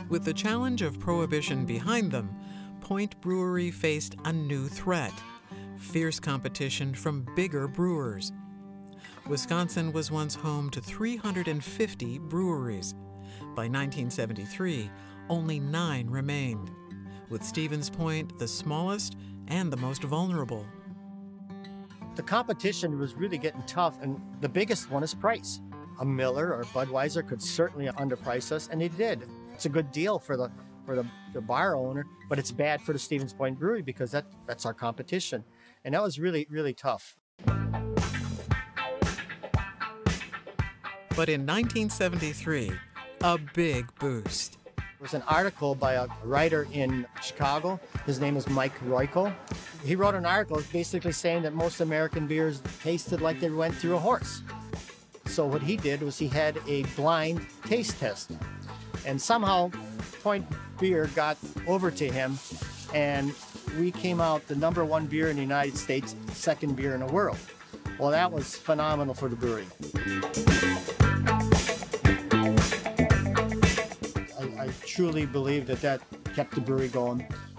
With the challenge of prohibition behind them, Point Brewery faced a new threat: fierce competition from bigger brewers. Wisconsin was once home to 350 breweries. By 1973, only 9 remained, with Stevens Point the smallest and the most vulnerable. The competition was really getting tough, and the biggest one is price. A Miller or Budweiser could certainly underprice us, and they did. It's a good deal for the bar owner, but it's bad for the Stevens Point Brewery because that's our competition. And that was really, really tough. But in 1973, a big boost. There was an article by a writer in Chicago. His name is Mike Royko. He wrote an article basically saying that most American beers tasted like they went through a horse. So what he did was he had a blind taste test. And somehow Point Beer got over to him, and we came out the #1 beer in the United States, second beer in the world. Well, that was phenomenal for the brewery. I truly believe that kept the brewery going.